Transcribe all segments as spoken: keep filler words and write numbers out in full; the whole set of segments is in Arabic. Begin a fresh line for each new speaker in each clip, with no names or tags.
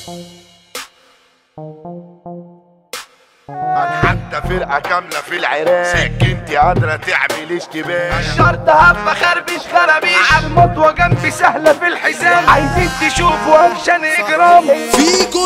حتى فرقة كاملة في العراق سكنتي قادرة تعمل اشتباه.
الشرط هبة خربش خرابيش عالمطوة جنبي سهلة في الحزام. عايزين تشوفوا اكشن اجرام
فيكو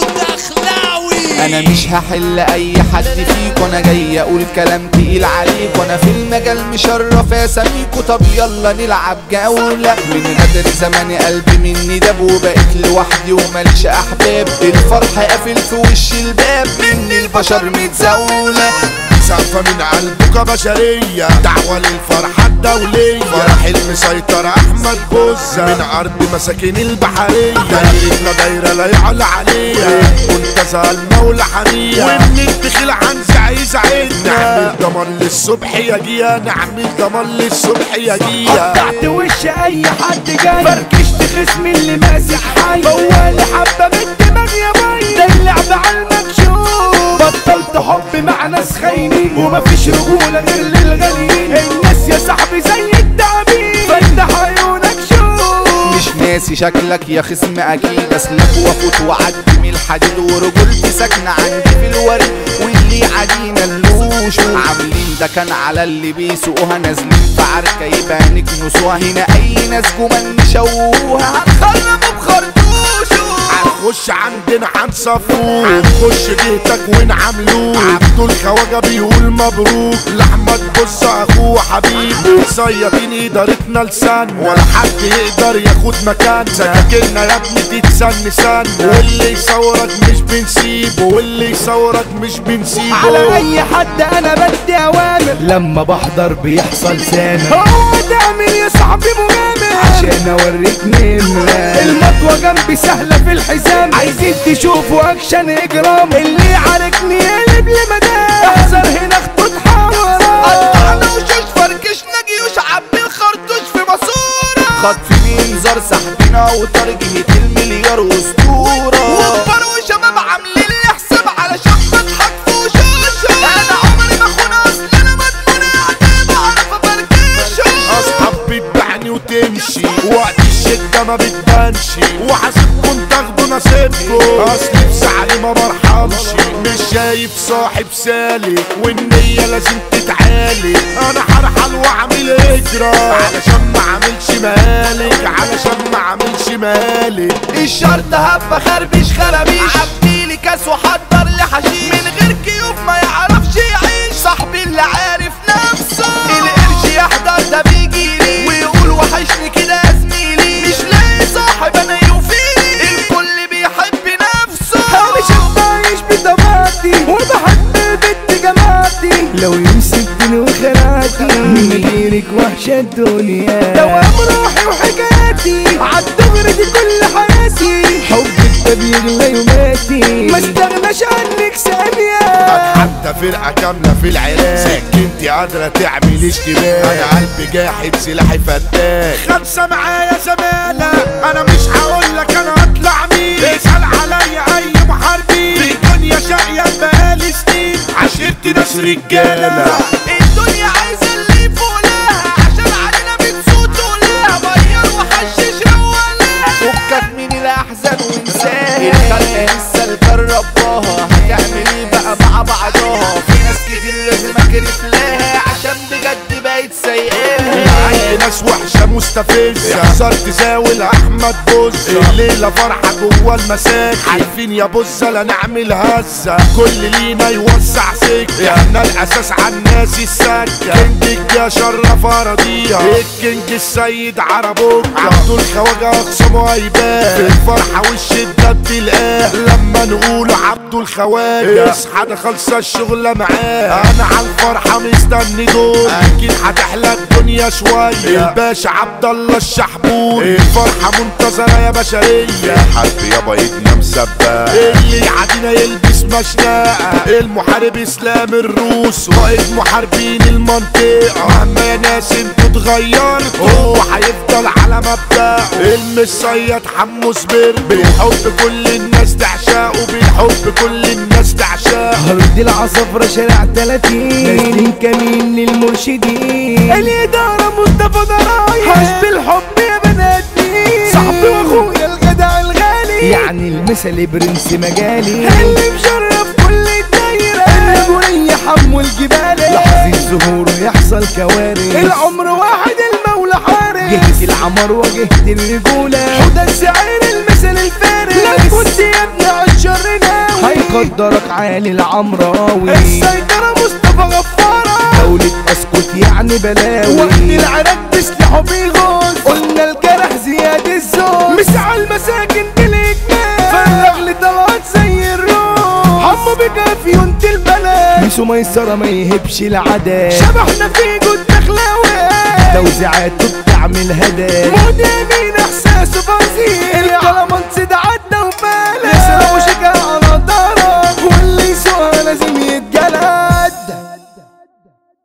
دخلاوي.
انا مش هحل اي حد فيكو، انا جاي اقول كلام تقيل عليكو. انا في المجال مشرف اساميكو، طب يلا نلعب جولة. من غدر زماني قلبي مني داب، وبقيت لوحدي وماليش احباب. الفرح قافل في وش الباب، من البشر متزولة.
سقفة من قلبك بشرية، دعوة للفرحة الدولية. فرح المسيطر احمد بوزة من ارض مساكين البحرية. دايرتنا دايرة لا يعلى عليها، منتزه المولى حميها. ومن الدخيل عنزة عايز عيدنا، نعمل دمار للصبح يا جيا، نعمل دمار للصبح يا جيا.
قطعت وش اي حد جاي، فركشت خصمي اللي ماسك حي. فوالي حبة من الدماغ يا باي، ده اللعب على المكشوف. بطلت حب مع ناس خاينين، ومفيش رجولة غير للغاليين. الناس يا صاحبي زي التعبين، فتح عيونك شوف.
مش ناسي شكلك يا خصم اكيد، اسلك وافوت وعدي من الحديد. ورجولتي ساكنة عندي في الورد، واللي عادينا اللوش. عاملين ده كان على اللي بيسوقوها، نازلين في عركة يبقى نكنسوها. هنا اي ناس جمان نشوها، هنخربوا بخرطوشه.
هنخش عندنا هنصفوه، هنخش جهتك ونعملوه. عبد الخواجة بيقول مبروك لأحمد بوزة اخوه حبيبه. صيادين ادارتنا لسان، ولا حد يقدر ياخد مكان. سكاكلنا يا ابني تتسن سن، واللي يصورك مش بنسيبه، واللي يصورك مش بنسيبه.
على اي حد انا بدي اوامر، لما بحضر بيحصل سامر. هو تعمل يا صاحبي مغامر، عشان اوريك نمرة. المطوة جنبي سهلة في الحزام، عايزين تشوفوا اكشن اجرام. اللي يعاركني يقلب لمدام، احذر هنا خطوط حمراء. قطعنا وشوش فركشنا جيوش، عبي الخرطوش في ماسورة.
خطف بينظر سحبنا وطار جهة المليار اسطورة.
وكبار وشباب عاملين لي حساب، علشان بضحك في وشوشه. انا عمري ما اخون، اصل انا مضمون اعتاب، اعرف افركشه.
اصحاب بتبعني وتمشي، وقت الشدة ما بتبانش. وحاسبكم تاخدوا نصيبكم، اصل في سعري ما برحمش. مش شايف صاحب سالك، والنية لازم تتعالج. انا هرحل واعمل هجرة، علشان ما عملش مالك، علشان ما عملش مالك.
الشرط هبة خربش خرابيش، عبيلي كاس وحضر لي حشيش. من غير كيوف ما يعرفش يعيش، صاحبي اللي عارف نفسه. القرش يحضر ده بيجيلي، ويقول وحشني كده يا زميلي. مش لاقي صاحب انا يوفيلي، الكل بيحب نفسه. مش بعيش بطبيعتي، وبحب البنت جماعتي. لو يمسكني وخناتي، من غيرك وحشة الدنيا. دوام روحي وحكاياتي، عالدغري دي كل حياتي. حبك ده بيغلى يوماتي، ما استغناش عنك ثانية.
حتى فرقة كاملة في العراق سكنتي قادرة تعمل اشتباه. انا قلبي جاحد سلاحي فتاك، خمسة معايا زمالة. انا مش هقولك انا هطلع مين، اسأل عليا اي محاربين. في الدنيا شقيا بقالي سنين، عشرتي ناس رجالة.
الدنيا عايزة اللي فوقها، عشان علينا بتصوتوا لها. غير وحشش رولاها،
فكك من الاحزان وانساها. الخلق لسه الجرباها، هتعمل ايه بقى مع بعضها. في ناس كتير لازم اكرف لها، عشان بجد بقت سيئاها.
عندي ناس وحشة مستفزة، خسرت زاول احمد بوزة. الليلة فرحة جوا المساك، عارفين يا بوزة لا نعمل هزة. كل لينا يوسع سكة، احنا الاساس عالناس السكة. كينج يا شرف اراضيها، الكينج السيد عربوك. عبد الخواجة اخصمه هيبان، في الفرحة والشدة بتلقاه. لما نقول عبد الخواجة اصحى ده خلصة الشغلة معاه. انا عالفرحة مستني دور، اكيد هتحلى الدنيا شوية. الباشا عبد الله الشحبور، الفرحة منتظرة يا بشرية. حد يابا ايدنا مسبة، اللي يعدينا يلبس مشنقة. المحارب اسلام الروس، قائد محاربين المنطقة. مهما يا ناس انتوا اتغيرتوا، هو هيفضل على مبدأه. المصيد حمو صبر، بالحب كل الناس تعشقه، بالحب كل الناس تعشقه.
هرد العصفرة شارع تلاتين، نازلين كمين للمرشدين. الإدارة مصطفى ضرايب، حسب الحب يا بناتي. صاحبي واخويا الجدع الغالي، الغالي،
يعني المثل برنس مجالي
اللي مشرف كل الدايرة،
النجومية حمو الجبالي لحظة ظهوره يحصل كوارث،
العمر واحد المولى حارس،
جهة العمر وجهة الرجولة
وده السعير المثل الفارس، لا كنت يا ابني عالشر ناوي
هيقدرك عالي العمراوي،
السيطرة مصطفى غفارة،
دولة اسكت يعني بلاوي،
وقت العراق بسلاحه بيغوص، قلنا الجرح زياد الزوز، مش على المساكن بالاجمال، فرغ لي طلعت زي الروح، حمو بكافي وانت البلد،
ميسو ميسرة ما يهبش العدد،
شبحنا في جود دخلاوي،
توزيعاته بتعمل هدايا،
مدامين احساسه فظيع، الكلامانس ده عدى وفالح،